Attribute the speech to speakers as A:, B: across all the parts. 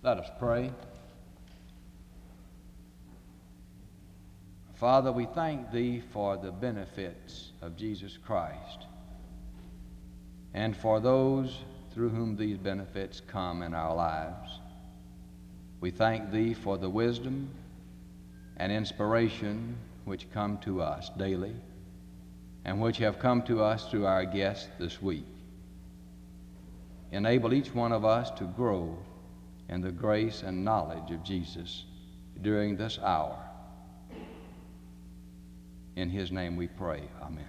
A: Let us pray. Father, we thank Thee for the benefits of Jesus Christ and for those through whom these benefits come in our lives. We thank Thee for the wisdom and inspiration which come to us daily and which have come to us through our guests this week. Enable each one of us to grow in the grace and knowledge of Jesus during this hour. In His name we pray. Amen.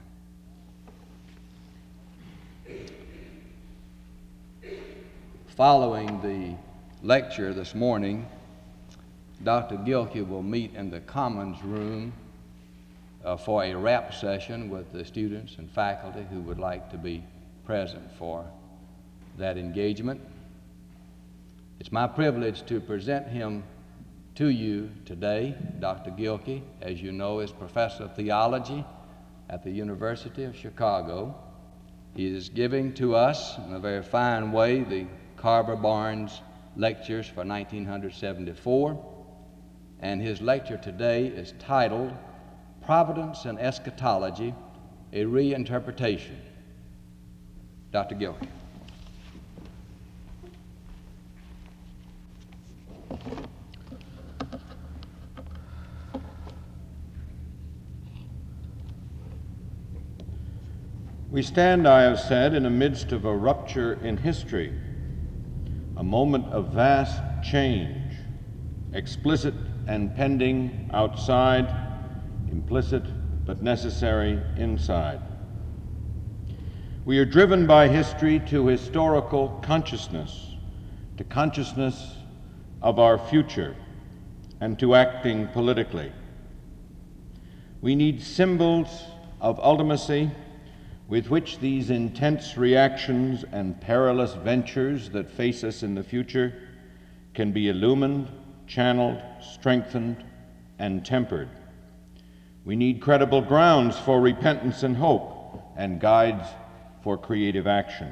A: Following the lecture this morning, Dr. Gilkey will meet in the Commons Room for a rap session with the students and faculty who would like to be present for that engagement. It's my privilege to present him to you today. Dr. Gilkey, as you know, is professor of theology at the University of Chicago. He is giving to us in a very fine way the Carver Barnes Lectures for 1974, and his lecture today is titled Providence and Eschatology, a Reinterpretation. Dr. Gilkey.
B: We stand, I have said, in the midst of a rupture in history, a moment of vast change, explicit and pending outside, implicit but necessary inside. We are driven by history to historical consciousness, to consciousness of our future, and to acting politically. We need symbols of ultimacy with which these intense reactions and perilous ventures that face us in the future can be illumined, channeled, strengthened, and tempered. We need credible grounds for repentance and hope, and guides for creative action.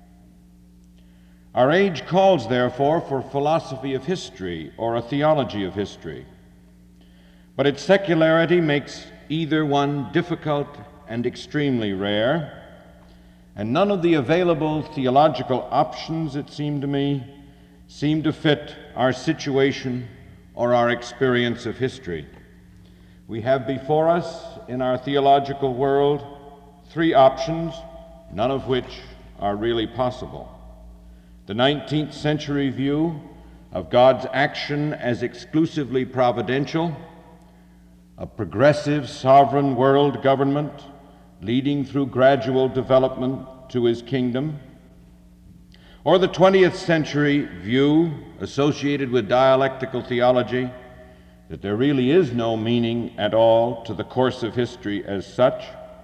B: Our age calls, therefore, for philosophy of history or a theology of history. But its secularity makes either one difficult and extremely rare, and none of the available theological options, it seemed to me, seem to fit our situation or our experience of history. We have before us in our theological world three options, none of which are really possible. The 19th century view of God's action as exclusively providential, a progressive sovereign world government leading through gradual development to His kingdom, or the 20th century view associated with dialectical theology that there really is no meaning at all to the course of history as such,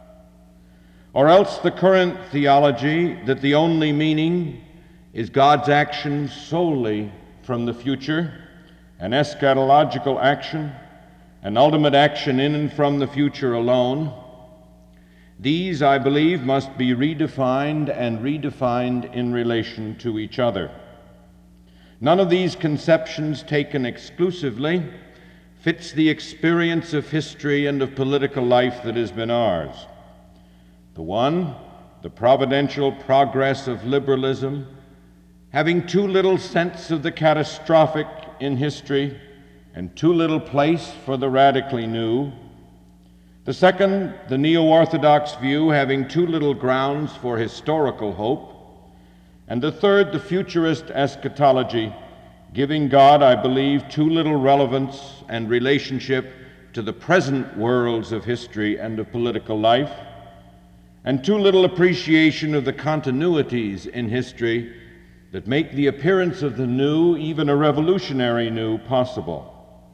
B: or else the current theology that the only meaning is God's action solely from the future, an eschatological action, an ultimate action in and from the future alone. These, I believe, must be redefined and redefined in relation to each other. None of these conceptions taken exclusively fits the experience of history and of political life that has been ours. The one, the providential progress of liberalism, having too little sense of the catastrophic in history and too little place for the radically new. The second, the neo-orthodox view, having too little grounds for historical hope. And the third, the futurist eschatology, giving God, I believe, too little relevance and relationship to the present worlds of history and of political life, and too little appreciation of the continuities in history that make the appearance of the new, even a revolutionary new, possible.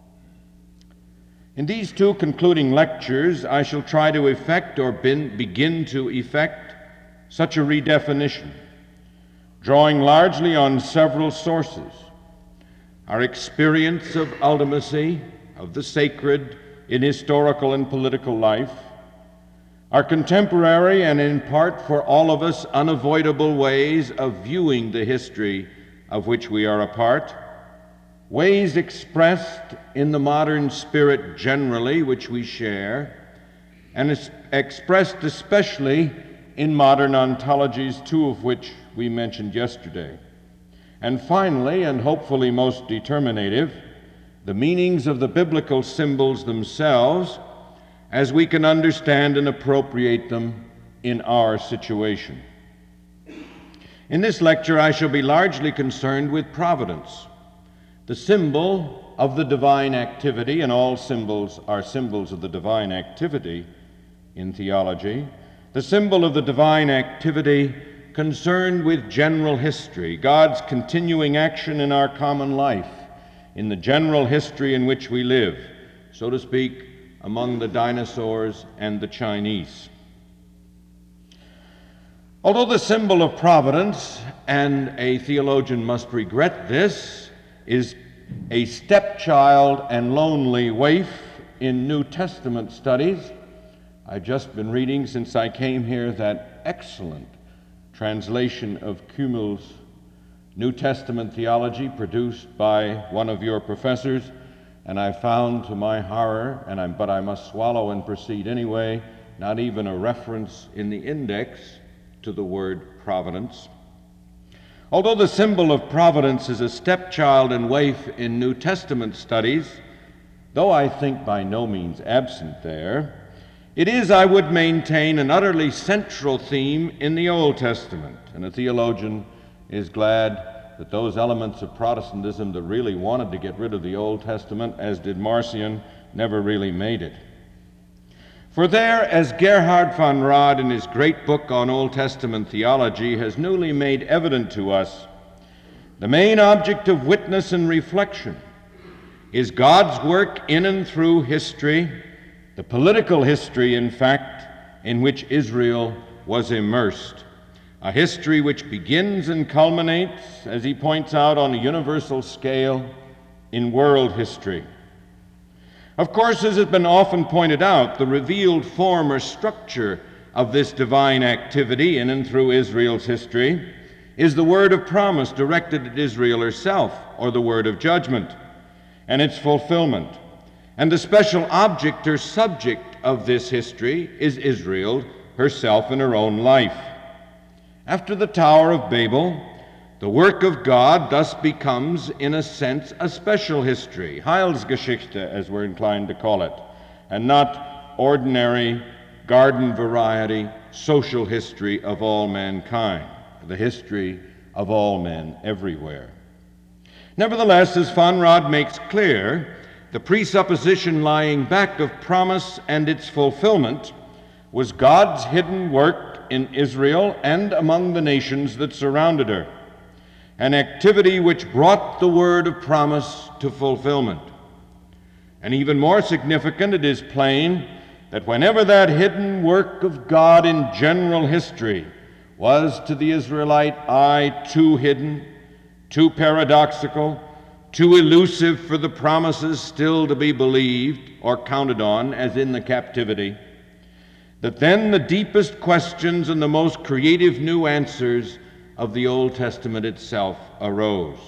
B: In these two concluding lectures, I shall try to effect or begin to effect such a redefinition, drawing largely on several sources: our experience of ultimacy, of the sacred in historical and political life, our contemporary and in part for all of us unavoidable ways of viewing the history of which we are a part, ways expressed in the modern spirit generally, which we share, and is expressed especially in modern ontologies, two of which we mentioned yesterday. And finally, and hopefully most determinative, the meanings of the biblical symbols themselves, as we can understand and appropriate them in our situation. In this lecture, I shall be largely concerned with providence, the symbol of the divine activity, and all symbols are symbols of the divine activity in theology, the symbol of the divine activity concerned with general history, God's continuing action in our common life, in the general history in which we live, so to speak, among the dinosaurs and the Chinese. Although the symbol of providence, and a theologian must regret this, is a stepchild and lonely waif in New Testament studies, I've just been reading since I came here that excellent translation of Kummel's New Testament theology produced by one of your professors, and I found to my horror, but I must swallow and proceed anyway, not even a reference in the index to the word providence. Although the symbol of providence is a stepchild and waif in New Testament studies, though I think by no means absent there, it is, I would maintain, an utterly central theme in the Old Testament, and a theologian is glad that those elements of Protestantism that really wanted to get rid of the Old Testament, as did Marcion, never really made it. For there, as Gerhard von Rad in his great book on Old Testament theology has newly made evident to us, the main object of witness and reflection is God's work in and through history, the political history, in fact, in which Israel was immersed. A history which begins and culminates, as he points out, on a universal scale in world history. Of course, as has been often pointed out, the revealed form or structure of this divine activity in and through Israel's history is the word of promise directed at Israel herself, or the word of judgment, and its fulfillment. And the special object or subject of this history is Israel herself in her own life. After the Tower of Babel, the work of God thus becomes, in a sense, a special history, Heilsgeschichte, as we're inclined to call it, and not ordinary, garden variety, social history of all mankind, the history of all men everywhere. Nevertheless, as von Rad makes clear, the presupposition lying back of promise and its fulfillment was God's hidden work in Israel and among the nations that surrounded her, an activity which brought the word of promise to fulfillment. And even more significant, it is plain that whenever that hidden work of God in general history was to the Israelite eye too hidden, too paradoxical, too elusive for the promises still to be believed or counted on, as in the captivity, that then the deepest questions and the most creative new answers of the Old Testament itself arose.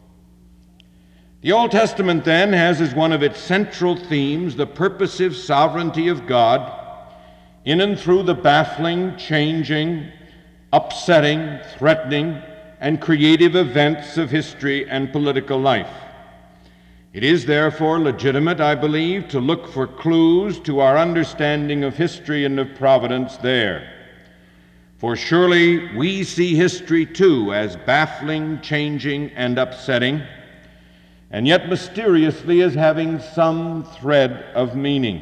B: The Old Testament then has as one of its central themes the purposive sovereignty of God in and through the baffling, changing, upsetting, threatening, and creative events of history and political life. It is therefore legitimate, I believe, to look for clues to our understanding of history and of providence there. For surely we see history too as baffling, changing, and upsetting, and yet mysteriously as having some thread of meaning.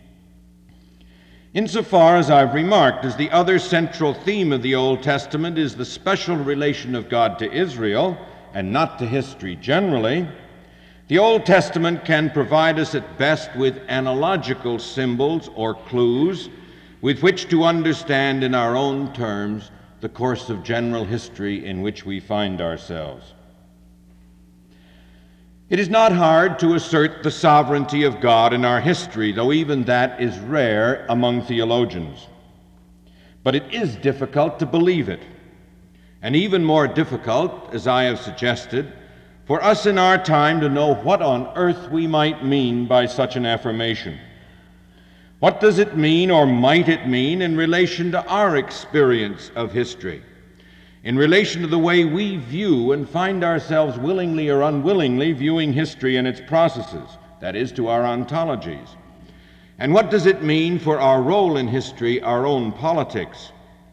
B: Insofar as I've remarked, as the other central theme of the Old Testament is the special relation of God to Israel, and not to history generally, the Old Testament can provide us at best with analogical symbols or clues with which to understand in our own terms the course of general history in which we find ourselves. It is not hard to assert the sovereignty of God in our history, though even that is rare among theologians. But it is difficult to believe it, and even more difficult, as I have suggested, for us in our time to know what on earth we might mean by such an affirmation. What does it mean, or might it mean, in relation to our experience of history, in relation to the way we view and find ourselves willingly or unwillingly viewing history and its processes, that is, to our ontologies? And what does it mean for our role in history, our own politics?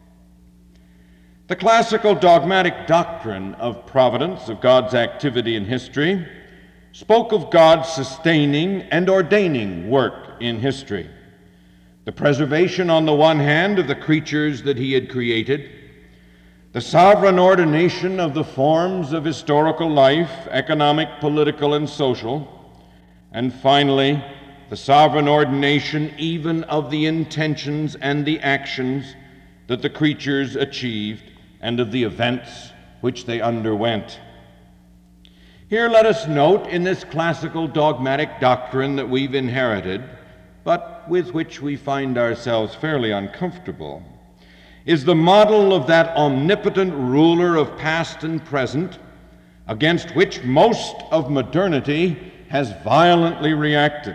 B: The classical dogmatic doctrine of providence, of God's activity in history, spoke of God's sustaining and ordaining work in history. The preservation on the one hand of the creatures that he had created, the sovereign ordination of the forms of historical life, economic, political, and social, and finally, the sovereign ordination even of the intentions and the actions that the creatures achieved and of the events which they underwent. Here let us note in this classical dogmatic doctrine that we've inherited, but with which we find ourselves fairly uncomfortable, is the model of that omnipotent ruler of past and present against which most of modernity has violently reacted.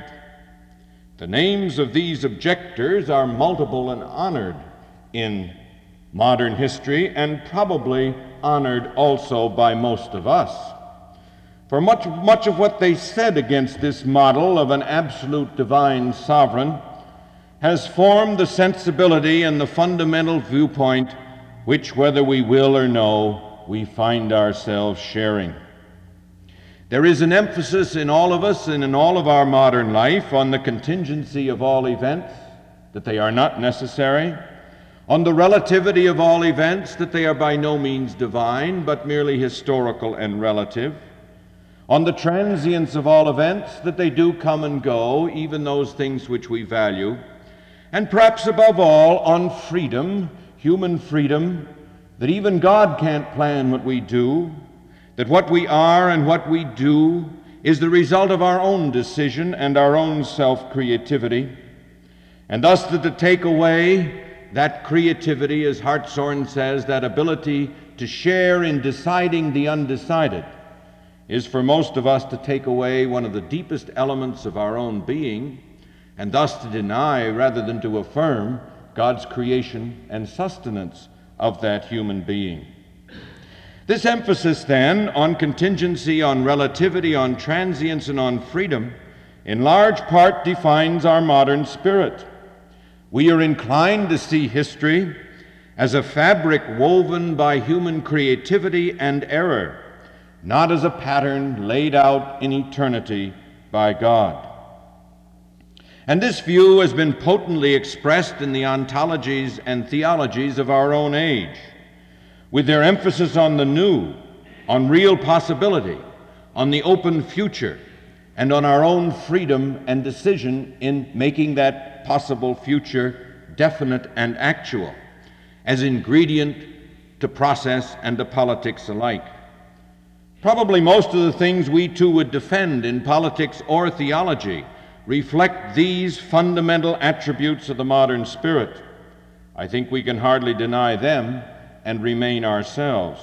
B: The names of these objectors are multiple and honored in modern history, and probably honored also by most of us. For much of what they said against this model of an absolute divine sovereign has formed the sensibility and the fundamental viewpoint which, whether we will or no, we find ourselves sharing. There is an emphasis in all of us and in all of our modern life on the contingency of all events, that they are not necessary, on the relativity of all events, that they are by no means divine, but merely historical and relative, on the transience of all events, that they do come and go, even those things which we value, and perhaps above all, on freedom, human freedom, that even God can't plan what we do, that what we are and what we do is the result of our own decision and our own self-creativity, and thus that to take away that creativity, as Hartshorne says, that ability to share in deciding the undecided, is for most of us to take away one of the deepest elements of our own being, and thus to deny rather than to affirm God's creation and sustenance of that human being. This emphasis then on contingency, on relativity, on transience, and on freedom in large part defines our modern spirit. We are inclined to see history as a fabric woven by human creativity and error, not as a pattern laid out in eternity by God. And this view has been potently expressed in the ontologies and theologies of our own age, with their emphasis on the new, on real possibility, on the open future, and on our own freedom and decision in making that possible future definite and actual, as ingredient to process and to politics alike. Probably most of the things we too would defend in politics or theology reflect these fundamental attributes of the modern spirit. I think we can hardly deny them and remain ourselves.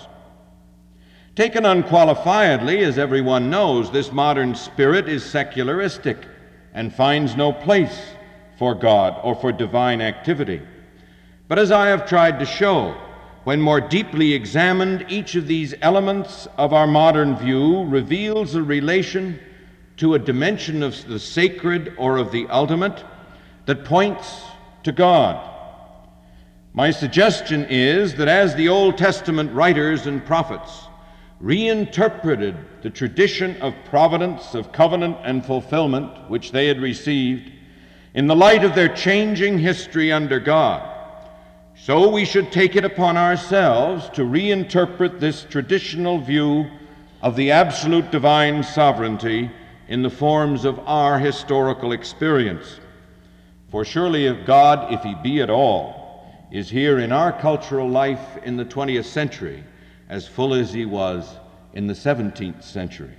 B: Taken unqualifiedly, as everyone knows, this modern spirit is secularistic and finds no place for God or for divine activity. But as I have tried to show, when more deeply examined, each of these elements of our modern view reveals a relation to a dimension of the sacred or of the ultimate that points to God. My suggestion is that as the Old Testament writers and prophets reinterpreted the tradition of providence, of covenant and fulfillment which they had received in the light of their changing history under God, so we should take it upon ourselves to reinterpret this traditional view of the absolute divine sovereignty in the forms of our historical experience. For surely if God, if he be at all, is here in our cultural life in the 20th century as full as he was in the 17th century.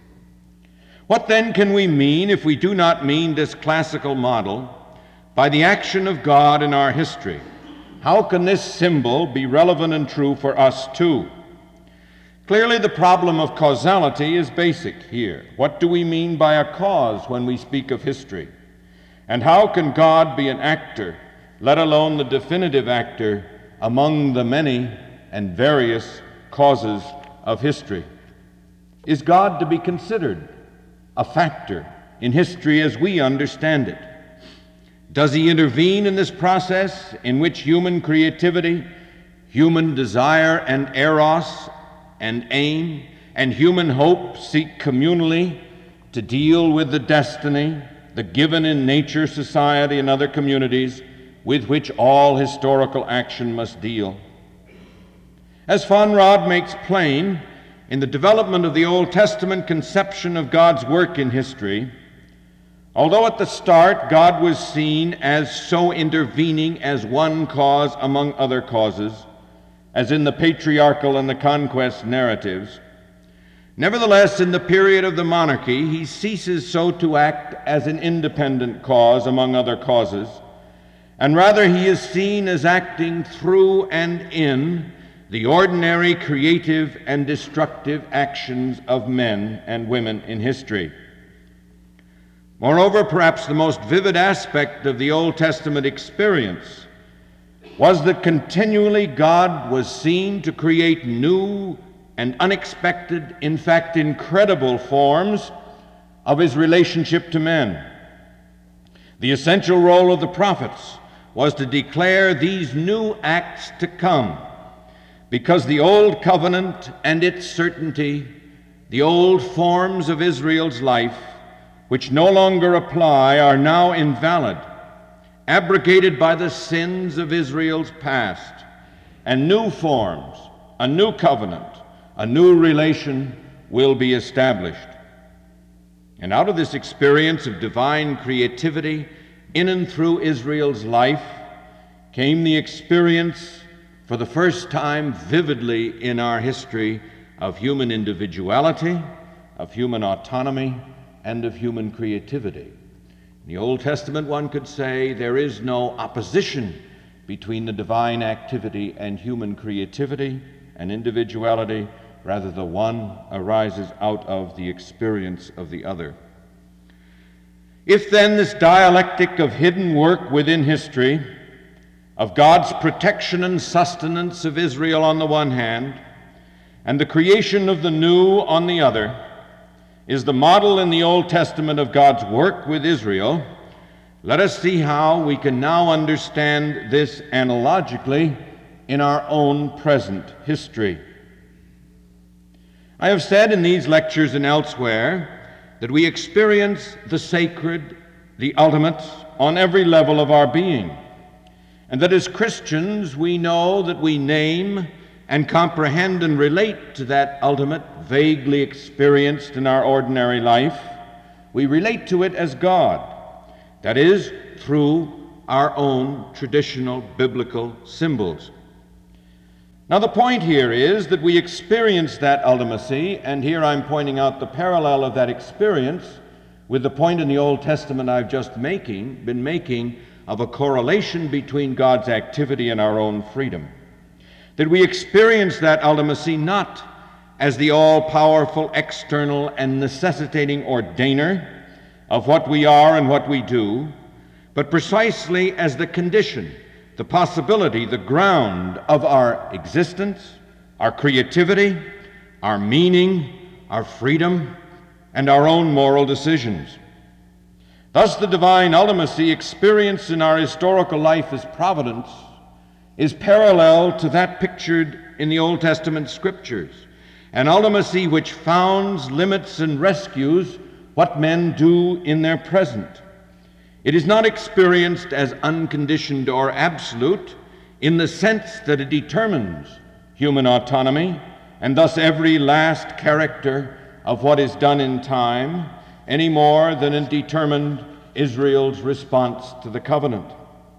B: What then can we mean, if we do not mean this classical model, by the action of God in our history? How can this symbol be relevant and true for us too? Clearly, the problem of causality is basic here. What do we mean by a cause when we speak of history? And how can God be an actor, let alone the definitive actor, among the many and various causes of history? Is God to be considered a factor in history as we understand it? Does he intervene in this process in which human creativity, human desire and eros and aim, and human hope seek communally to deal with the destiny, the given in nature, society, and other communities with which all historical action must deal? As Von Rad makes plain, in the development of the Old Testament conception of God's work in history, although at the start God was seen as so intervening as one cause among other causes, as in the patriarchal and the conquest narratives, nevertheless, in the period of the monarchy, he ceases so to act as an independent cause among other causes, and rather he is seen as acting through and in the ordinary creative and destructive actions of men and women in history. Moreover, perhaps the most vivid aspect of the Old Testament experience was that continually God was seen to create new and unexpected, in fact incredible forms of his relationship to men. The essential role of the prophets was to declare these new acts to come, because the old covenant and its certainty, the old forms of Israel's life, which no longer apply, are now invalid, abrogated by the sins of Israel's past, and new forms, a new covenant, a new relation will be established. And out of this experience of divine creativity in and through Israel's life came the experience, for the first time vividly in our history, of human individuality, of human autonomy, and of human creativity. In the Old Testament, one could say there is no opposition between the divine activity and human creativity and individuality. Rather, the one arises out of the experience of the other. If then this dialectic of hidden work within history, of God's protection and sustenance of Israel on the one hand, and the creation of the new on the other, is the model in the Old Testament of God's work with Israel, let us see how we can now understand this analogically in our own present history. I have said in these lectures and elsewhere that we experience the sacred, the ultimate, on every level of our being, and that as Christians we know that we name and comprehend and relate to that ultimate, vaguely experienced in our ordinary life. We relate to it as God, that is, through our own traditional biblical symbols. Now the point here is that we experience that ultimacy, and here I'm pointing out the parallel of that experience with the point in the Old Testament I've just been making of a correlation between God's activity and our own freedom. That we experience that ultimacy not as the all-powerful, external, and necessitating ordainer of what we are and what we do, but precisely as the condition, the possibility, the ground of our existence, our creativity, our meaning, our freedom, and our own moral decisions. Thus, the divine ultimacy experienced in our historical life as providence is parallel to that pictured in the Old Testament scriptures, an ultimacy which founds, limits, and rescues what men do in their present. It is not experienced as unconditioned or absolute in the sense that it determines human autonomy and thus every last character of what is done in time, any more than it determined Israel's response to the covenant.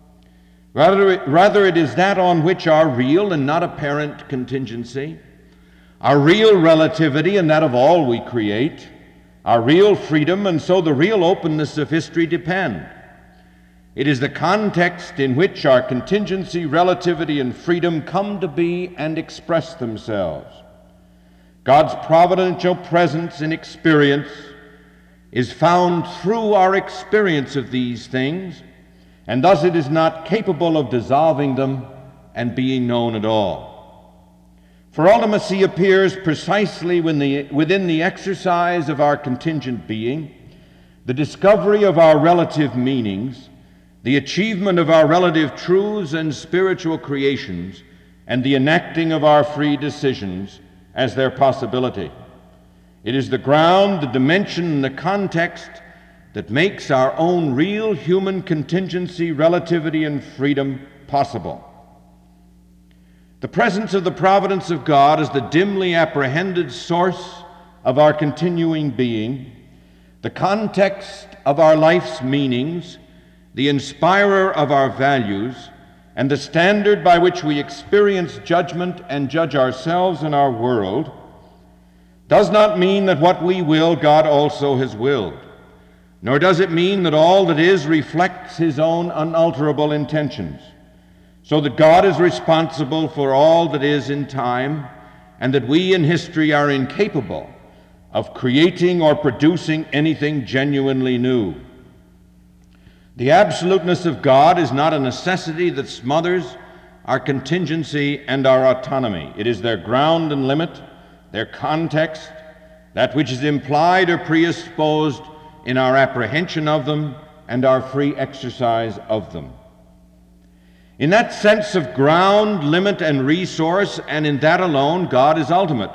B: Rather, it is that on which our real and not apparent contingency, our real relativity and that of all we create, our real freedom and so the real openness of history depend. It is the context in which our contingency, relativity, and freedom come to be and express themselves. God's providential presence in experience is found through our experience of these things, and thus it is not capable of dissolving them and being known at all. For ultimacy appears precisely within the exercise of our contingent being, the discovery of our relative meanings, the achievement of our relative truths and spiritual creations, and the enacting of our free decisions as their possibility. It is the ground, the dimension, and the context that makes our own real human contingency, relativity, and freedom possible. The presence of the providence of God as the dimly apprehended source of our continuing being, the context of our life's meanings, the inspirer of our values, and the standard by which we experience judgment and judge ourselves and our world, does not mean that what we will, God also has willed, nor does it mean that all that is reflects His own unalterable intentions, so that God is responsible for all that is in time, and that we in history are incapable of creating or producing anything genuinely new. The absoluteness of God is not a necessity that smothers our contingency and our autonomy. It is their ground and limit, their context, that which is implied or predisposed in our apprehension of them and our free exercise of them. In that sense of ground, limit, and resource, and in that alone, God is ultimate.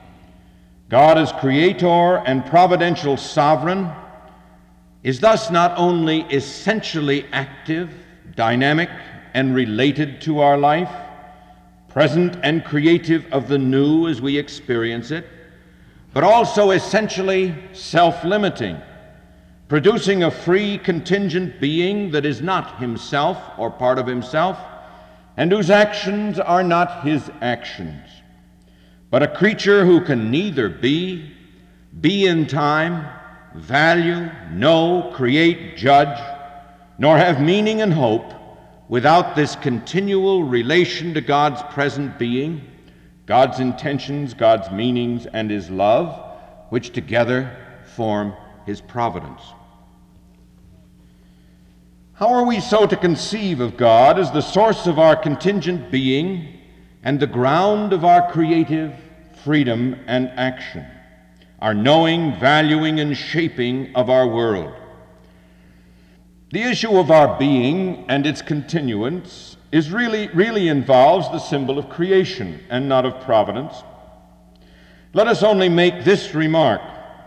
B: God as creator and providential sovereign is thus not only essentially active, dynamic, and related to our life, present and creative of the new as we experience it, but also essentially self-limiting, producing a free contingent being that is not himself or part of himself, and whose actions are not his actions, but a creature who can neither be in time, value, know, create, judge, nor have meaning and hope without this continual relation to God's present being, God's intentions, God's meanings, and His love, which together form His providence. How are we so to conceive of God as the source of our contingent being and the ground of our creative freedom and action, our knowing, valuing, and shaping of our world? The issue of our being and its continuance really involves the symbol of creation and not of providence. Let us only make this remark.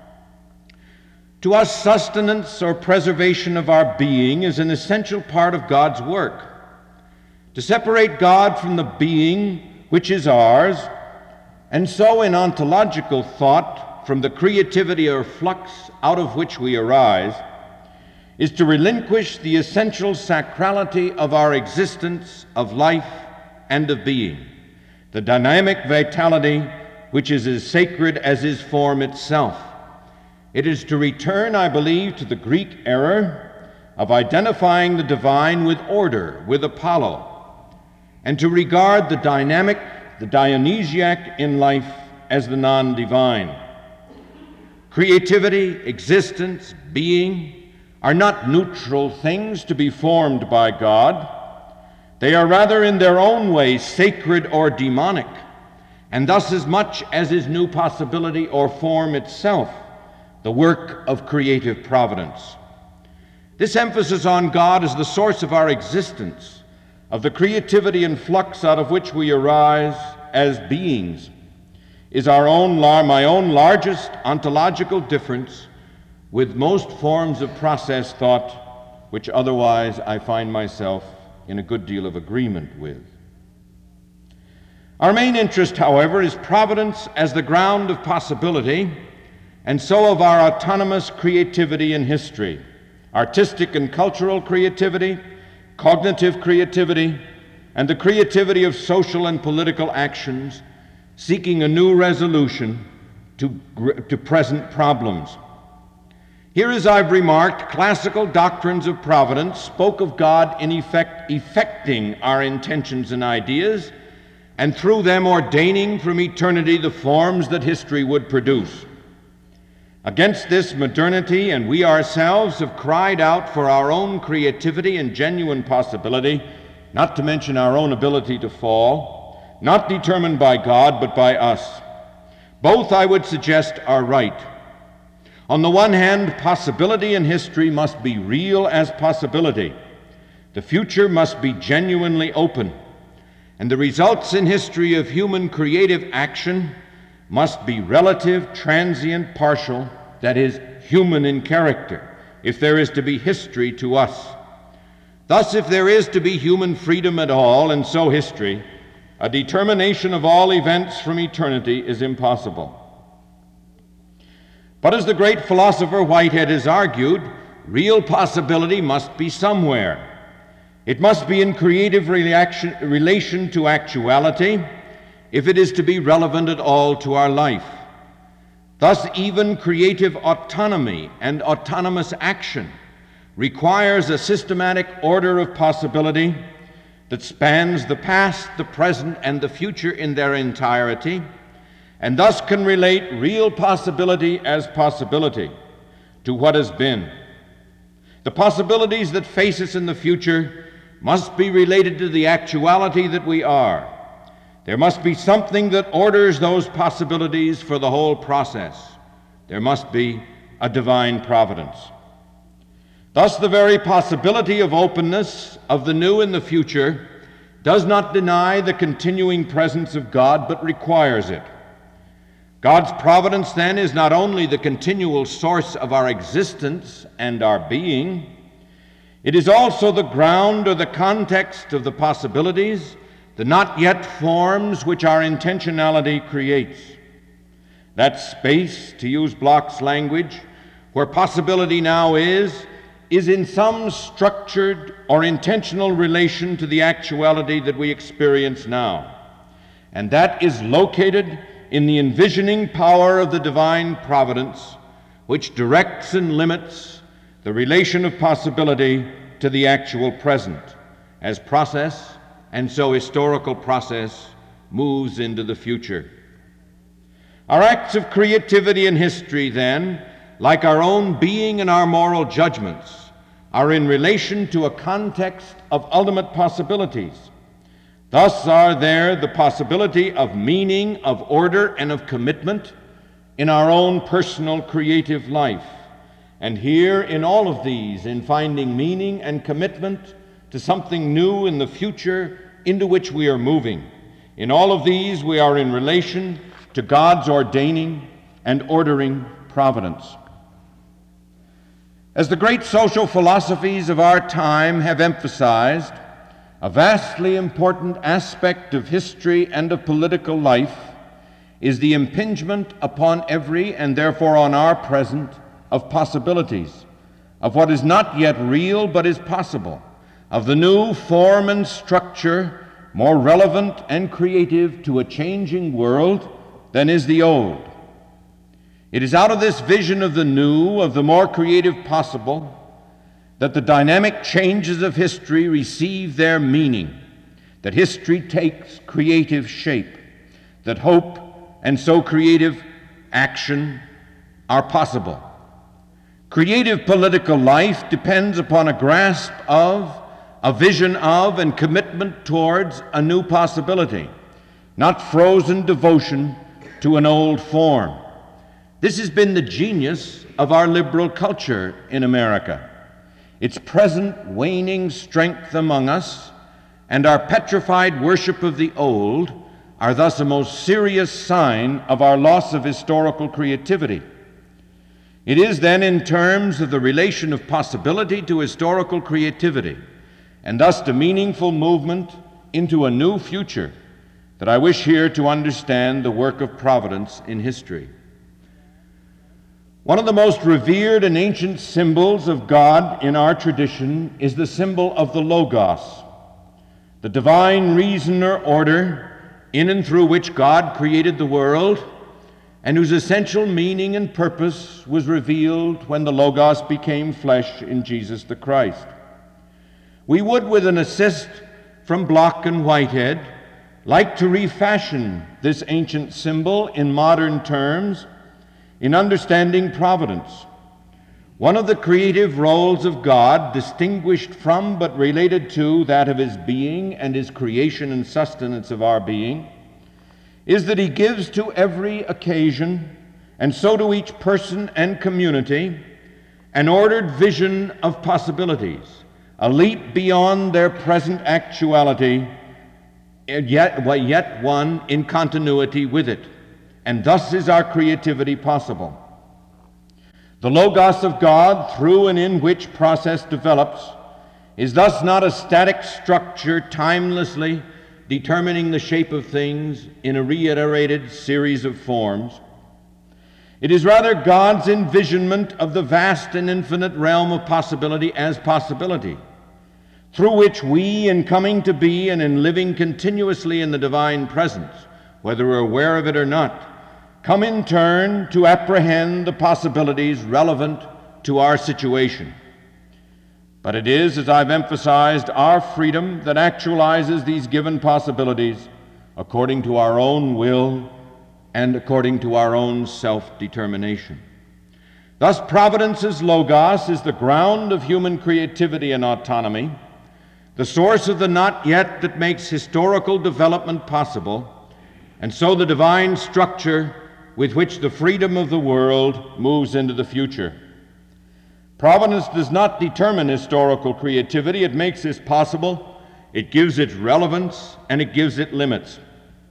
B: To us, sustenance or preservation of our being is an essential part of God's work. To separate God from the being which is ours, and so in ontological thought from the creativity or flux out of which we arise, is to relinquish the essential sacrality of our existence, of life, and of being, the dynamic vitality which is as sacred as is form itself. It is to return, I believe, to the Greek error of identifying the divine with order, with Apollo, and to regard the dynamic, the Dionysiac in life as the non-divine. Creativity, existence, being are not neutral things to be formed by God. They are rather in their own way sacred or demonic, and thus as much as is new possibility or form itself, the work of creative providence. This emphasis on God as the source of our existence, of the creativity and flux out of which we arise as beings, is my own largest ontological difference with most forms of process thought, which otherwise I find myself in a good deal of agreement with. Our main interest, however, is providence as the ground of possibility, and so of our autonomous creativity in history, artistic and cultural creativity, cognitive creativity, and the creativity of social and political actions seeking a new resolution to present problems. Here, as I've remarked, classical doctrines of providence spoke of God in effect effecting our intentions and ideas, and through them ordaining from eternity the forms that history would produce. Against this modernity, and we ourselves have cried out for our own creativity and genuine possibility, not to mention our own ability to fall, not determined by God, but by us. Both, I would suggest, are right. On the one hand, possibility in history must be real as possibility. The future must be genuinely open, and the results in history of human creative action must be relative, transient, partial, that is, human in character, if there is to be history to us. Thus, if there is to be human freedom at all, and so history, a determination of all events from eternity is impossible. But as the great philosopher Whitehead has argued, real possibility must be somewhere. It must be in creative relation to actuality if it is to be relevant at all to our life. Thus, even creative autonomy and autonomous action requires a systematic order of possibility that spans the past, the present, and the future in their entirety, and thus can relate real possibility as possibility to what has been. The possibilities that face us in the future must be related to the actuality that we are. There must be something that orders those possibilities for the whole process. There must be a divine providence. Thus, the very possibility of openness, of the new in the future, does not deny the continuing presence of God, but requires it. God's providence, then, is not only the continual source of our existence and our being, it is also the ground or the context of the possibilities, the not yet forms which our intentionality creates. That space, to use Bloch's language, where possibility now is in some structured or intentional relation to the actuality that we experience now. And that is located in the envisioning power of the divine providence, which directs and limits the relation of possibility to the actual present, as process, and so historical process, moves into the future. Our acts of creativity in history, then, like our own being and our moral judgments, are in relation to a context of ultimate possibilities. Thus are there the possibility of meaning, of order, and of commitment in our own personal creative life. And here, in all of these, in finding meaning and commitment to something new in the future into which we are moving, in all of these we are in relation to God's ordaining and ordering providence. As the great social philosophies of our time have emphasized, a vastly important aspect of history and of political life is the impingement upon every, and therefore on our present, of possibilities, of what is not yet real but is possible, of the new form and structure more relevant and creative to a changing world than is the old. It is out of this vision of the new, of the more creative possible, that the dynamic changes of history receive their meaning, that history takes creative shape, that hope and so creative action are possible. Creative political life depends upon a grasp of, a vision of, and commitment towards a new possibility, not frozen devotion to an old form. This has been the genius of our liberal culture in America. Its present waning strength among us and our petrified worship of the old are thus a most serious sign of our loss of historical creativity. It is then in terms of the relation of possibility to historical creativity, and thus to meaningful movement into a new future, that I wish here to understand the work of providence in history. One of the most revered and ancient symbols of God in our tradition is the symbol of the Logos, the divine reason or order in and through which God created the world, and whose essential meaning and purpose was revealed when the Logos became flesh in Jesus the Christ. We would, with an assist from Bloch and Whitehead, like to refashion this ancient symbol in modern terms in understanding providence. One of the creative roles of God, distinguished from but related to that of his being and his creation and sustenance of our being, is that he gives to every occasion, and so to each person and community, an ordered vision of possibilities, a leap beyond their present actuality, and yet one in continuity with it. And thus is our creativity possible. The Logos of God, through and in which process develops, is thus not a static structure timelessly determining the shape of things in a reiterated series of forms. It is rather God's envisionment of the vast and infinite realm of possibility as possibility, through which we, in coming to be and in living continuously in the divine presence, whether we're aware of it or not, come in turn to apprehend the possibilities relevant to our situation. But it is, as I've emphasized, our freedom that actualizes these given possibilities according to our own will and according to our own self-determination. Thus, Providence's Logos is the ground of human creativity and autonomy, the source of the not yet that makes historical development possible, and so the divine structure with which the freedom of the world moves into the future. Providence does not determine historical creativity. It makes this possible, it gives it relevance, and it gives it limits.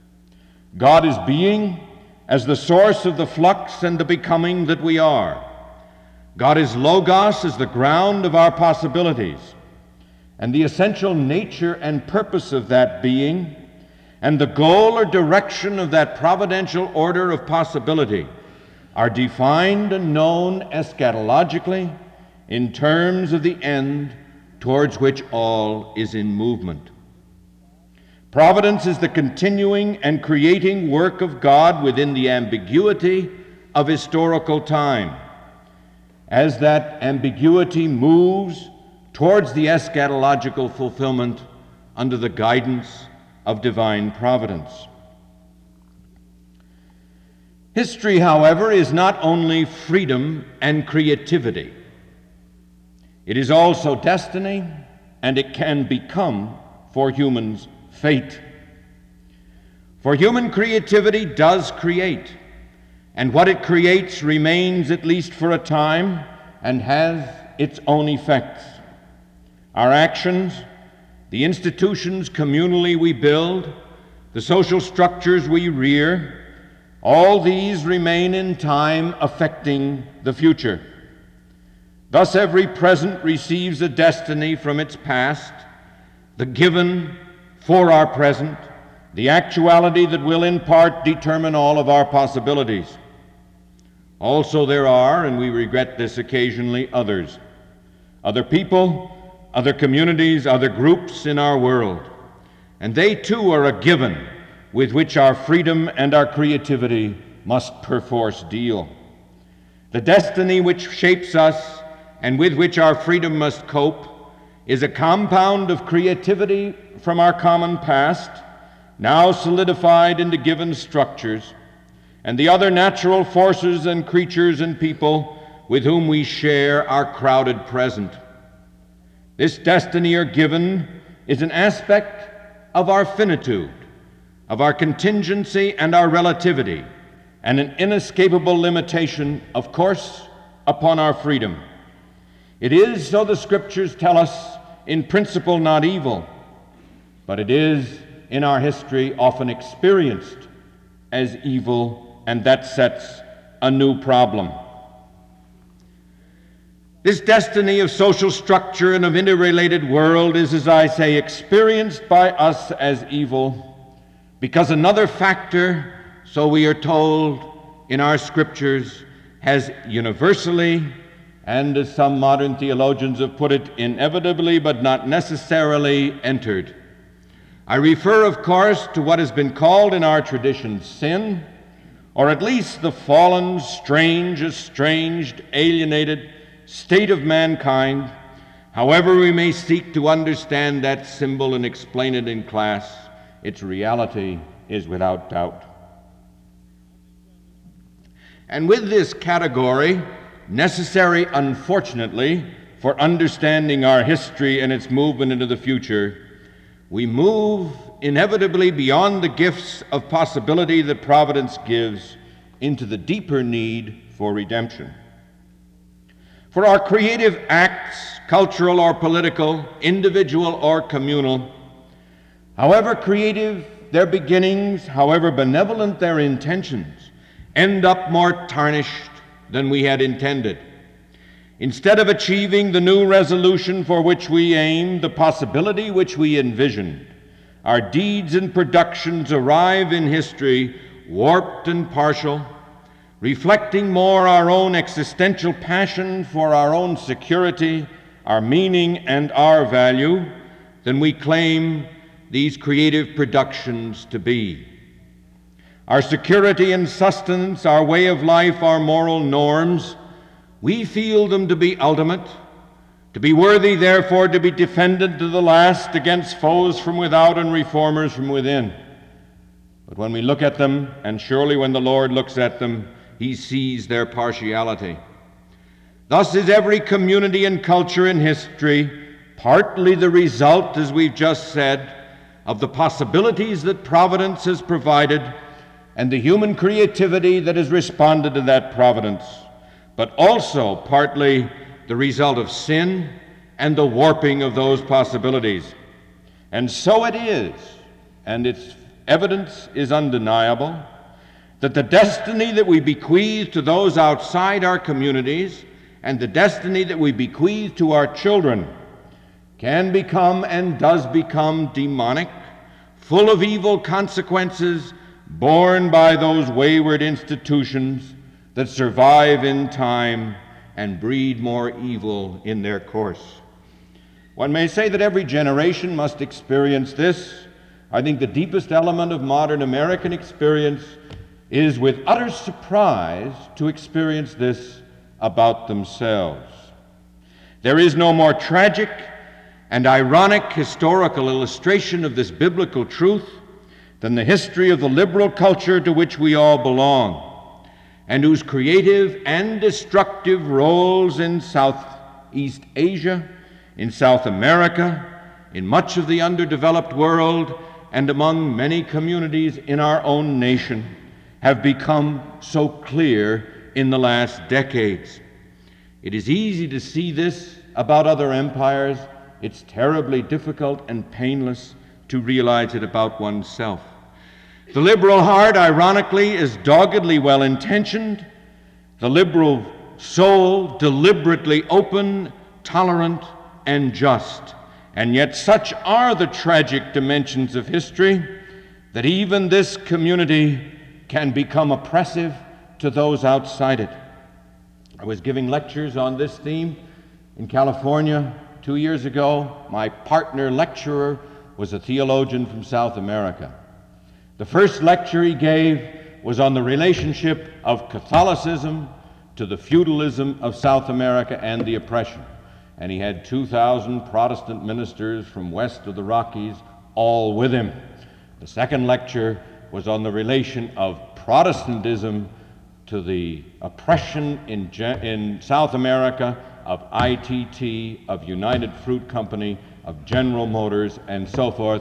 B: God is being as the source of the flux and the becoming that we are. God is Logos as the ground of our possibilities, and the essential nature and purpose of that being, and the goal or direction of that providential order of possibility are defined and known eschatologically in terms of the end towards which all is in movement. Providence is the continuing and creating work of God within the ambiguity of historical time. As that ambiguity moves towards the eschatological fulfillment under the guidance of divine providence. History, however, is not only freedom and creativity. It is also destiny, and it can become, for humans, fate. For human creativity does create, and what it creates remains, at least for a time, and has its own effects. Our actions, the institutions communally we build, the social structures we rear, all these remain in time affecting the future. Thus every present receives a destiny from its past, the given for our present, the actuality that will in part determine all of our possibilities. Also there are, and we regret this occasionally, others, other people, other communities, other groups in our world, and they too are a given with which our freedom and our creativity must perforce deal. The destiny which shapes us and with which our freedom must cope is a compound of creativity from our common past, now solidified into given structures, and the other natural forces and creatures and people with whom we share our crowded present. This destiny or given is an aspect of our finitude, of our contingency and our relativity, and an inescapable limitation, of course, upon our freedom. It is, so the Scriptures tell us, in principle not evil, but it is, in our history, often experienced as evil, and that sets a new problem. This destiny of social structure and of interrelated world is, as I say, experienced by us as evil because another factor, so we are told in our Scriptures, has universally, and as some modern theologians have put it, inevitably but not necessarily entered. I refer, of course, to what has been called in our tradition sin, or at least the fallen, strange, estranged, alienated state of mankind, however we may seek to understand that symbol and explain it in class, its reality is without doubt. And with this category, necessary, unfortunately, for understanding our history and its movement into the future, we move inevitably beyond the gifts of possibility that Providence gives into the deeper need for redemption. For our creative acts, cultural or political, individual or communal, however creative their beginnings, however benevolent their intentions, end up more tarnished than we had intended. Instead of achieving the new resolution for which we aimed, the possibility which we envisioned, our deeds and productions arrive in history warped and partial, reflecting more our own existential passion for our own security, our meaning, and our value than we claim these creative productions to be. Our security and sustenance, our way of life, our moral norms, we feel them to be ultimate, to be worthy, therefore, to be defended to the last against foes from without and reformers from within. But when we look at them, and surely when the Lord looks at them, he sees their partiality. Thus is every community and culture in history partly the result, as we've just said, of the possibilities that Providence has provided and the human creativity that has responded to that providence, but also partly the result of sin and the warping of those possibilities. And so it is, and its evidence is undeniable, that the destiny that we bequeath to those outside our communities and the destiny that we bequeath to our children can become and does become demonic, full of evil consequences borne by those wayward institutions that survive in time and breed more evil in their course. One may say that every generation must experience this. I think the deepest element of modern American experience is with utter surprise to experience this about themselves. There is no more tragic and ironic historical illustration of this biblical truth than the history of the liberal culture to which we all belong, and whose creative and destructive roles in Southeast Asia, in South America, in much of the underdeveloped world, and among many communities in our own nation have become so clear in the last decades. It is easy to see this about other empires. It's terribly difficult and painless to realize it about oneself. The liberal heart, ironically, is doggedly well-intentioned. The liberal soul, deliberately open, tolerant, and just. And yet such are the tragic dimensions of history that even this community can become oppressive to those outside it. I was giving lectures on this theme in California 2 years ago. My partner lecturer was a theologian from South America. The first lecture he gave was on the relationship of Catholicism to the feudalism of South America and the oppression. And he had 2,000 Protestant ministers from west of the Rockies all with him. The second lecture was on the relation of Protestantism to the oppression in South America of ITT, of United Fruit Company, of General Motors, and so forth.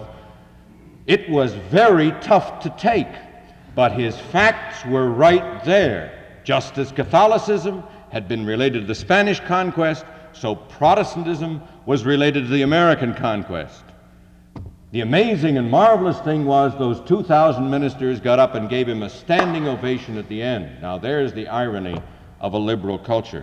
B: It was very tough to take, but his facts were right there. Just as Catholicism had been related to the Spanish conquest, so Protestantism was related to the American conquest. The amazing and marvelous thing was those 2,000 ministers got up and gave him a standing ovation at the end. Now there's the irony of a liberal culture.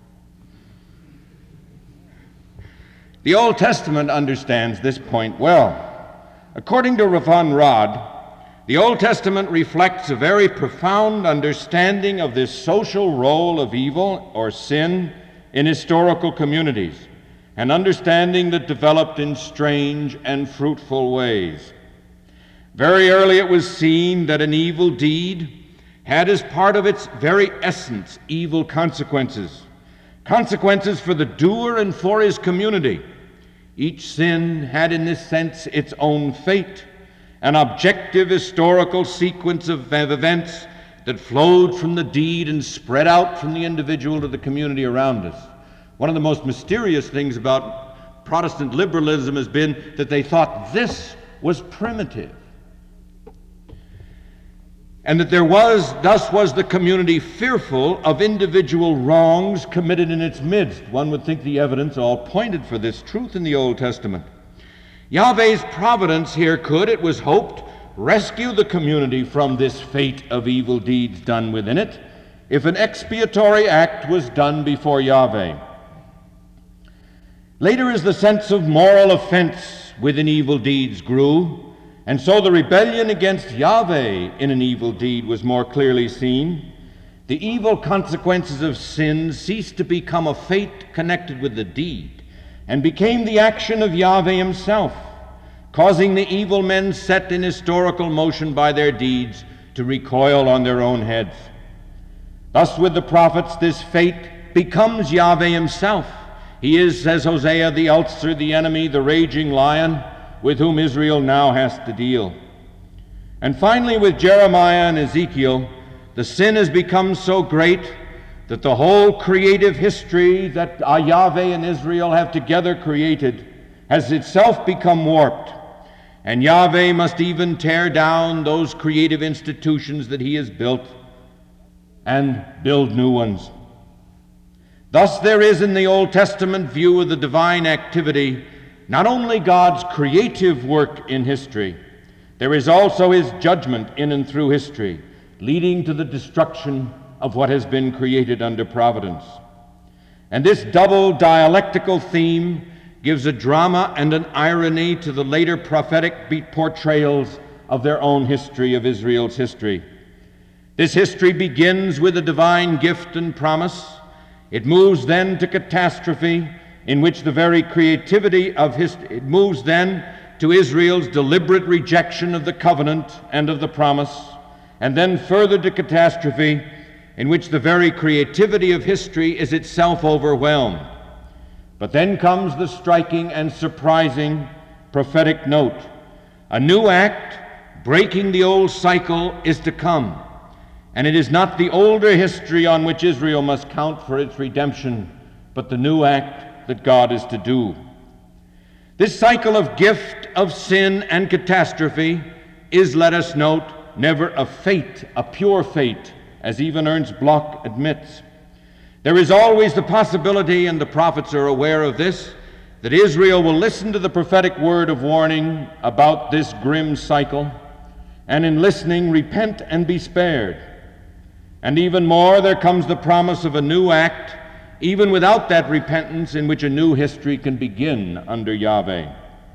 B: The Old Testament understands this point well. According to Ravon Rod, the Old Testament reflects a very profound understanding of this social role of evil or sin in historical communities, an understanding that developed in strange and fruitful ways. Very early it was seen that an evil deed had as part of its very essence evil consequences, consequences for the doer and for his community. Each sin had in this sense its own fate, an objective historical sequence of events that flowed from the deed and spread out from the individual to the community around us. One of the most mysterious things about Protestant liberalism has been that they thought this was primitive, and that thus was the community fearful of individual wrongs committed in its midst. One would think the evidence all pointed for this truth in the Old Testament. Yahweh's providence here could, it was hoped, rescue the community from this fate of evil deeds done within it, if an expiatory act was done before Yahweh. Later, as the sense of moral offense within evil deeds grew, and so the rebellion against Yahweh in an evil deed was more clearly seen, the evil consequences of sin ceased to become a fate connected with the deed, and became the action of Yahweh himself, causing the evil men set in historical motion by their deeds to recoil on their own heads. Thus with the prophets, this fate becomes Yahweh himself. He is, says Hosea, the ulcer, the enemy, the raging lion, with whom Israel now has to deal. And finally, with Jeremiah and Ezekiel, the sin has become so great that the whole creative history that Yahweh and Israel have together created has itself become warped. And Yahweh must even tear down those creative institutions that he has built and build new ones. Thus there is in the Old Testament view of the divine activity not only God's creative work in history, there is also his judgment in and through history, leading to the destruction of what has been created under providence. And this double dialectical theme gives a drama and an irony to the later prophetic portrayals of their own history, of Israel's history. This history begins with a divine gift and promise. It moves then to catastrophe, in which the very creativity of it moves then to Israel's deliberate rejection of the covenant and of the promise, and then further to catastrophe, in which the very creativity of history is itself overwhelmed. But then comes the striking and surprising prophetic note. A new act, breaking the old cycle, is to come. And it is not the older history on which Israel must count for its redemption, but the new act that God is to do. This cycle of gift, of sin, and catastrophe is, let us note, never a fate, a pure fate, as even Ernst Bloch admits. There is always the possibility, and the prophets are aware of this, that Israel will listen to the prophetic word of warning about this grim cycle, and in listening repent and be spared. And even more, there comes the promise of a new act, even without that repentance, in which a new history can begin under Yahweh.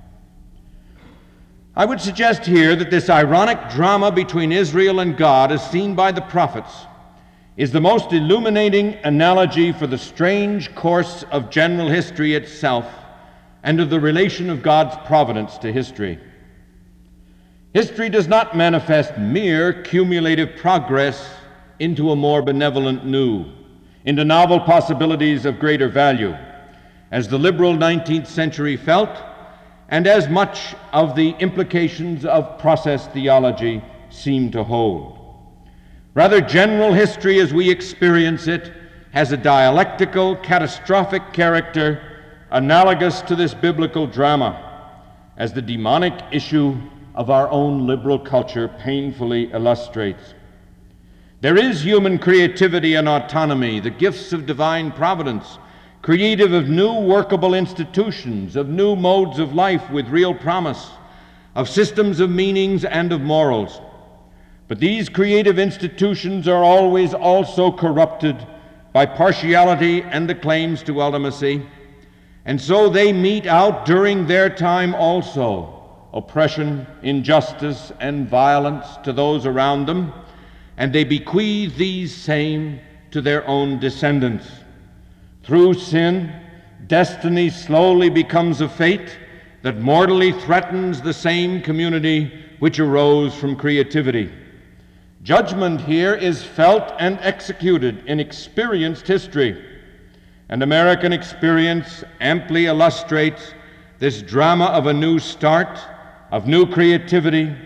B: I would suggest here that this ironic drama between Israel and God, as seen by the prophets, is the most illuminating analogy for the strange course of general history itself and of the relation of God's providence to history. History does not manifest mere cumulative progress into a more benevolent new, into novel possibilities of greater value, as the liberal 19th century felt, and as much of the implications of process theology seem to hold. Rather, general history as we experience it has a dialectical, catastrophic character analogous to this biblical drama, as the demonic issue of our own liberal culture painfully illustrates. There is human creativity and autonomy, the gifts of divine providence, creative of new workable institutions, of new modes of life with real promise, of systems of meanings and of morals. But these creative institutions are always also corrupted by partiality and the claims to ultimacy, and so they mete out during their time also oppression, injustice, and violence to those around them, and they bequeath these same to their own descendants. Through sin, destiny slowly becomes a fate that mortally threatens the same community which arose from creativity. Judgment here is felt and executed in experienced history, and American experience amply illustrates this drama of a new start, of new creativity,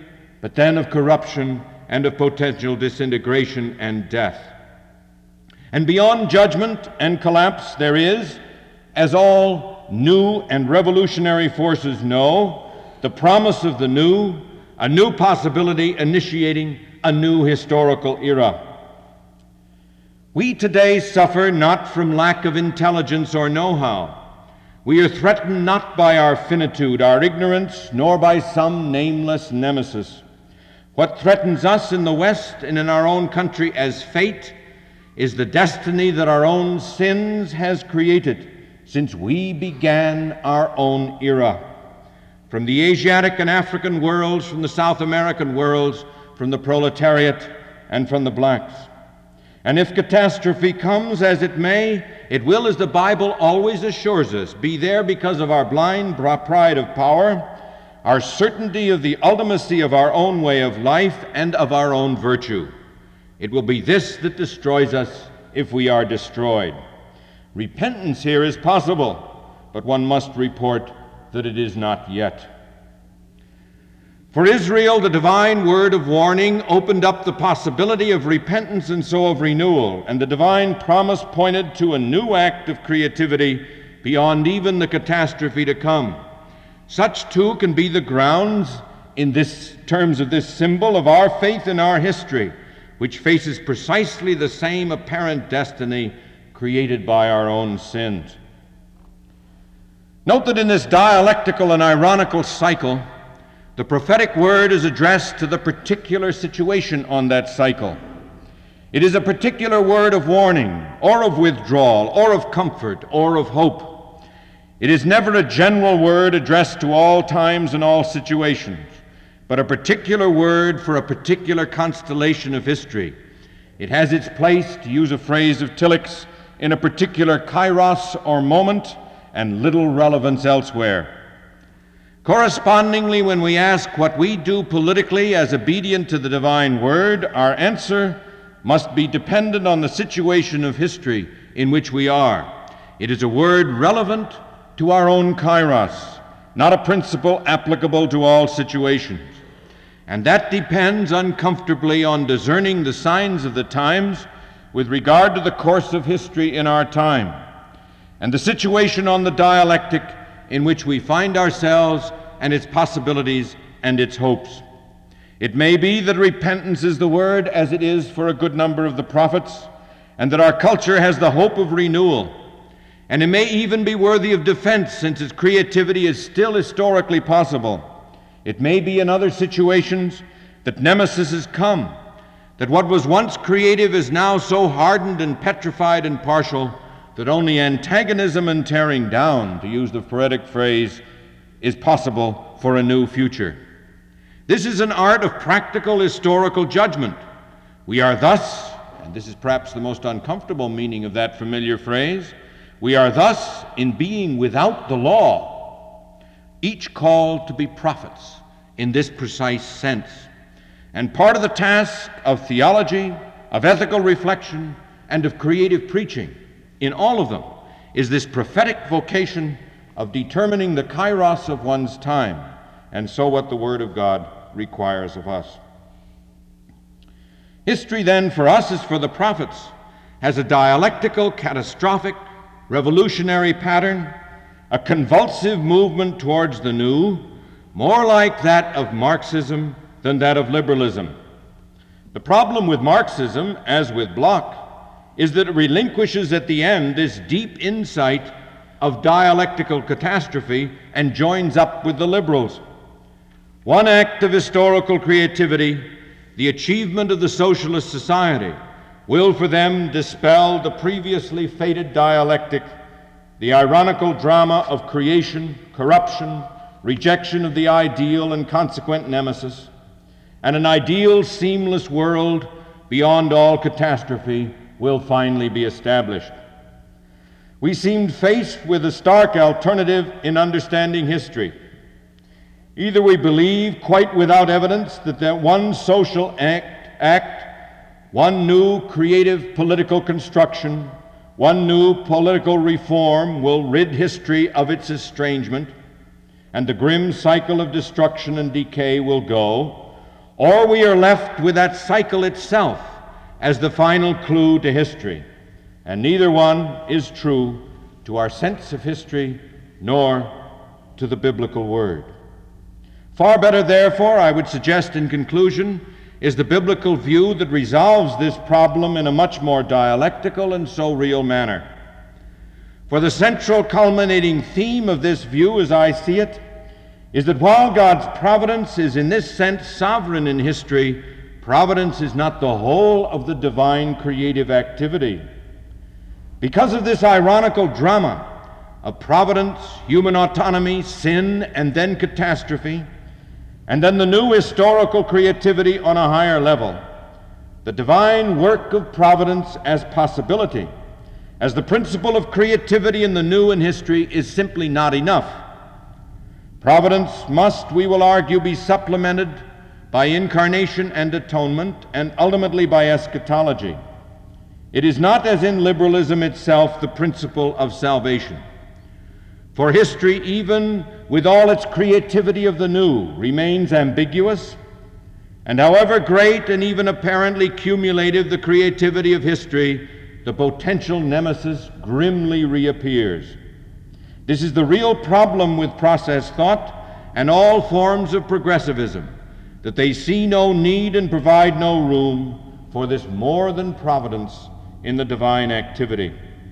B: but then of corruption and of potential disintegration and death. And beyond judgment and collapse, there is, as all new and revolutionary forces know, the promise of the new, a new possibility initiating a new historical era. We today suffer not from lack of intelligence or know-how. We are threatened not by our finitude, our ignorance, nor by some nameless nemesis. What threatens us in the West and in our own country as fate is the destiny that our own sins has created since we began our own era. From the Asiatic and African worlds, from the South American worlds, from the proletariat, and from the blacks. And if catastrophe comes, as it may, it will, as the Bible always assures us, be there because of our blind pride of power, our certainty of the ultimacy of our own way of life and of our own virtue. It will be this that destroys us if we are destroyed. Repentance here is possible, but one must report that it is not yet. For Israel, the divine word of warning opened up the possibility of repentance and so of renewal, and the divine promise pointed to a new act of creativity beyond even the catastrophe to come. Such too can be the grounds in terms of this symbol of our faith in our history, which faces precisely the same apparent destiny created by our own sins. Note that in this dialectical and ironical cycle, the prophetic word is addressed to the particular situation on that cycle. It is a particular word of warning, or of withdrawal, or of comfort, or of hope. It is never a general word addressed to all times and all situations, but a particular word for a particular constellation of history. It has its place, to use a phrase of Tillich's, in a particular kairos or moment, and little relevance elsewhere. Correspondingly, when we ask what we do politically as obedient to the divine word, our answer must be dependent on the situation of history in which we are. It is a word relevant to our own kairos, not a principle applicable to all situations. And that depends uncomfortably on discerning the signs of the times with regard to the course of history in our time, and the situation on the dialectic in which we find ourselves and its possibilities and its hopes. It may be that repentance is the word as it is for a good number of the prophets, and that our culture has the hope of renewal. And it may even be worthy of defense since its creativity is still historically possible. It may be in other situations that nemesis has come, that what was once creative is now so hardened and petrified and partial that only antagonism and tearing down, to use the poetic phrase, is possible for a new future. This is an art of practical historical judgment. We are thus, and this is perhaps the most uncomfortable meaning of that familiar phrase, we are thus, in being without the law, each called to be prophets in this precise sense. And part of the task of theology, of ethical reflection, and of creative preaching in all of them is this prophetic vocation of determining the kairos of one's time, and so what the Word of God requires of us. History then for us as for the prophets has a dialectical, catastrophic, revolutionary pattern, a convulsive movement towards the new, more like that of Marxism than that of liberalism. The problem with Marxism, as with Bloch, is that it relinquishes at the end this deep insight of dialectical catastrophe and joins up with the liberals. One act of historical creativity, the achievement of the socialist society, will for them dispel the previously fated dialectic, the ironical drama of creation, corruption, rejection of the ideal and consequent nemesis, and an ideal, seamless world beyond all catastrophe will finally be established. We seemed faced with a stark alternative in understanding history. Either we believe, quite without evidence, that one social act, one new creative political construction, one new political reform will rid history of its estrangement, and the grim cycle of destruction and decay will go, or we are left with that cycle itself as the final clue to history, and neither one is true to our sense of history nor to the biblical word. Far better, therefore, I would suggest in conclusion, is the biblical view that resolves this problem in a much more dialectical and so real manner. For the central culminating theme of this view, as I see it, is that while God's providence is in this sense sovereign in history, providence is not the whole of the divine creative activity. Because of this ironical drama of providence, human autonomy, sin, and then catastrophe, and then the new historical creativity on a higher level, the divine work of providence as possibility, as the principle of creativity in the new in history, is simply not enough. Providence must, we will argue, be supplemented by incarnation and atonement, and ultimately by eschatology. It is not, as in liberalism itself, the principle of salvation. For history, even with all its creativity of the new, remains ambiguous, and however great and even apparently cumulative the creativity of history, the potential nemesis grimly reappears. This is the real problem with process thought and all forms of progressivism, that they see no need and provide no room for this more than providence in the divine activity.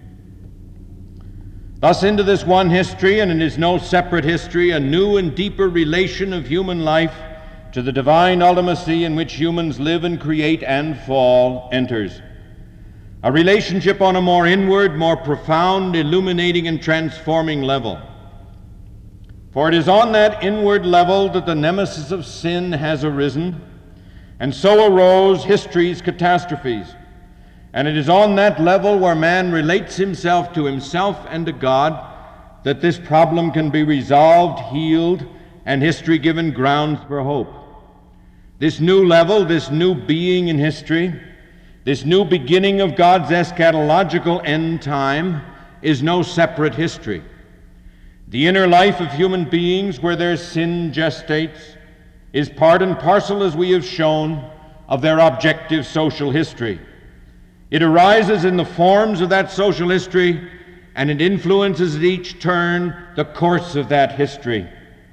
B: Thus, into this one history, and it is no separate history, a new and deeper relation of human life to the divine ultimacy in which humans live and create and fall enters. A relationship on a more inward, more profound, illuminating and transforming level. For it is on that inward level that the nemesis of sin has arisen, and so arose history's catastrophes. And it is on that level where man relates himself to himself and to God that this problem can be resolved, healed, and history given grounds for hope. This new level, this new being in history, this new beginning of God's eschatological end time is no separate history. The inner life of human beings where their sin gestates is part and parcel, as we have shown, of their objective social history. It arises in the forms of that social history, and it influences at each turn the course of that history.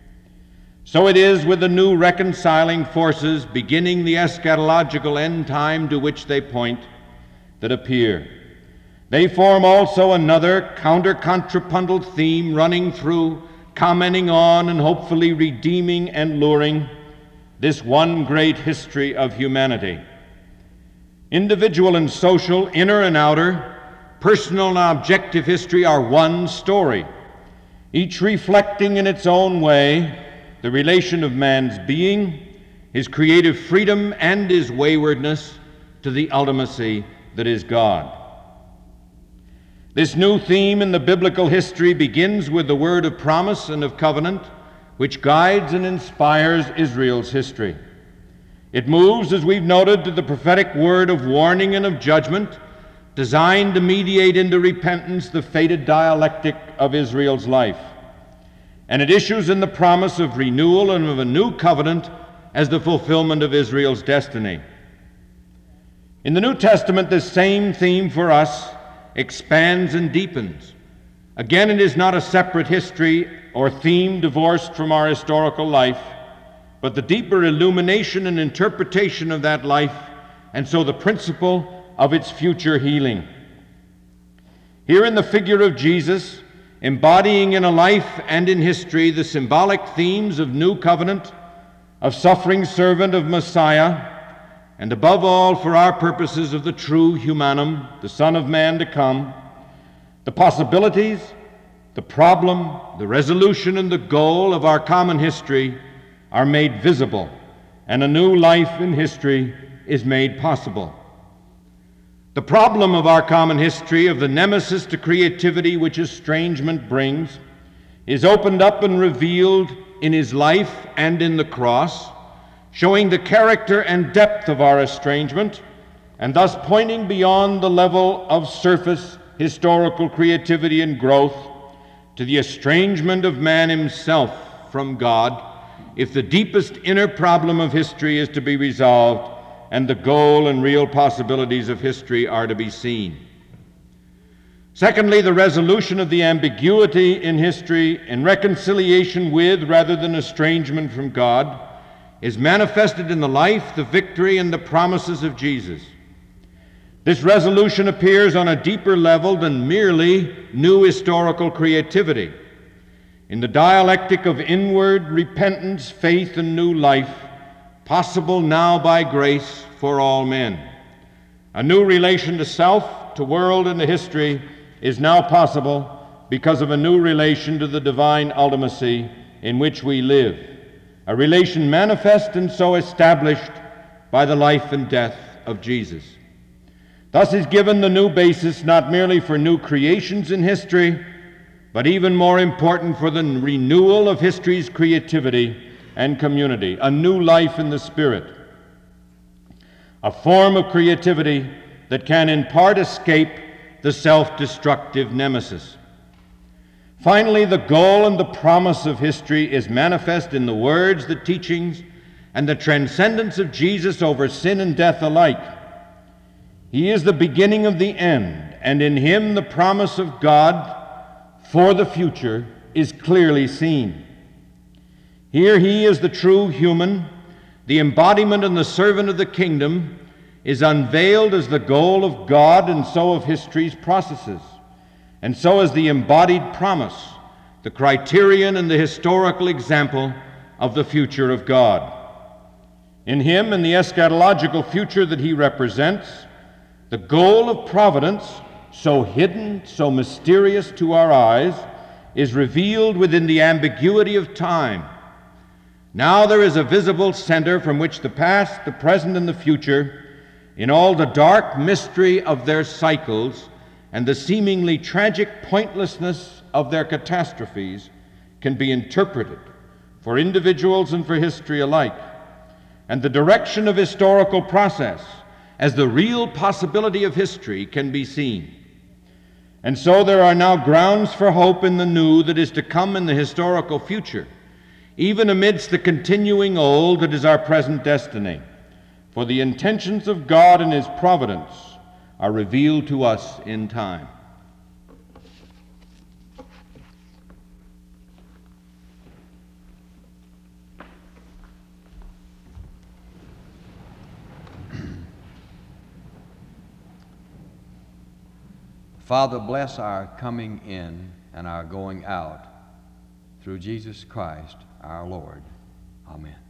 B: So it is with the new reconciling forces beginning the eschatological end time to which they point that appear. They form also another counter-contrapuntal theme running through, commenting on and hopefully redeeming and luring this one great history of humanity. Individual and social, inner and outer, personal and objective history are one story, each reflecting in its own way the relation of man's being, his creative freedom, and his waywardness to the ultimacy that is God. This new theme in the biblical history begins with the word of promise and of covenant, which guides and inspires Israel's history. It moves, as we've noted, to the prophetic word of warning and of judgment, designed to mediate into repentance the fated dialectic of Israel's life. And it issues in the promise of renewal and of a new covenant as the fulfillment of Israel's destiny. In the New Testament, this same theme for us expands and deepens. Again, it is not a separate history or theme divorced from our historical life, but the deeper illumination and interpretation of that life, and so the principle of its future healing. Here in the figure of Jesus, embodying in a life and in history the symbolic themes of new covenant, of suffering servant, of Messiah, and above all, for our purposes, of the true humanum, the Son of Man to come, the possibilities, the problem, the resolution, and the goal of our common history are made visible, and a new life in history is made possible. The problem of our common history, of the nemesis to creativity which estrangement brings, is opened up and revealed in his life and in the cross, showing the character and depth of our estrangement, and thus pointing beyond the level of surface historical creativity and growth to the estrangement of man himself from God if the deepest inner problem of history is to be resolved and the goal and real possibilities of history are to be seen. Secondly, the resolution of the ambiguity in history in reconciliation with rather than estrangement from God is manifested in the life, the victory, and the promises of Jesus. This resolution appears on a deeper level than merely new historical creativity. In the dialectic of inward repentance, faith, and new life, possible now by grace for all men. A new relation to self, to world, and to history is now possible because of a new relation to the divine ultimacy in which we live, a relation manifest and so established by the life and death of Jesus. Thus is given the new basis not merely for new creations in history, but even more important for the renewal of history's creativity and community, a new life in the Spirit, a form of creativity that can in part escape the self-destructive nemesis. Finally, the goal and the promise of history is manifest in the words, the teachings, and the transcendence of Jesus over sin and death alike. He is the beginning of the end, and in him the promise of God for the future is clearly seen. Here he is the true human, the embodiment and the servant of the kingdom, is unveiled as the goal of God and so of history's processes, and so as the embodied promise, the criterion and the historical example of the future of God. In him and the eschatological future that he represents, the goal of providence, so hidden, so mysterious to our eyes, is revealed within the ambiguity of time. Now there is a visible center from which the past, the present, and the future, in all the dark mystery of their cycles and the seemingly tragic pointlessness of their catastrophes, can be interpreted for individuals and for history alike. And the direction of historical process as the real possibility of history can be seen. And so there are now grounds for hope in the new that is to come in the historical future, even amidst the continuing old that is our present destiny. For the intentions of God and his providence are revealed to us in time.
A: Father, bless our coming in and our going out through Jesus Christ our Lord. Amen.